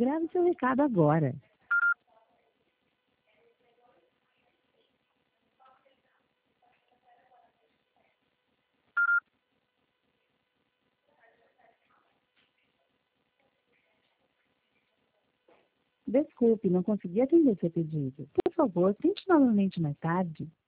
Grave seu recado agora. Desculpe, não consegui atender seu pedido. Por favor, tente novamente mais tarde.